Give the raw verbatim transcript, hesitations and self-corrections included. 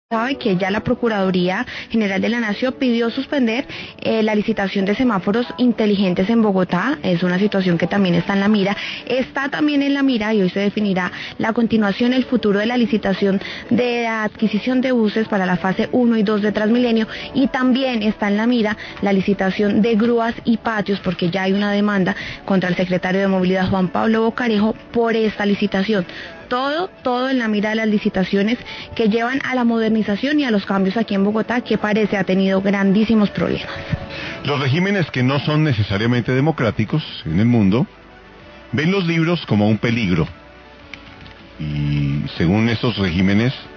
Sabe que ya la Procuraduría General de la Nación pidió suspender eh, la licitación de semáforos inteligentes en Bogotá. Es una situación que también está en la mira. Está también en la mira y hoy se definirá la continuación, el futuro de la licitación de la adquisición de buses para la fase uno y dos de Transmilenio, y también está en la mira la licitación de grúas y patios, porque ya hay una demanda contra el secretario de Movilidad Juan Pablo Bocarejo por esta licitación. Todo, todo en la mira de las licitaciones que llevan a la modernización y a los cambios aquí en Bogotá, que parece ha tenido grandísimos problemas. Los regímenes que no son necesariamente democráticos en el mundo ven los libros como un peligro. Y según estos regímenes,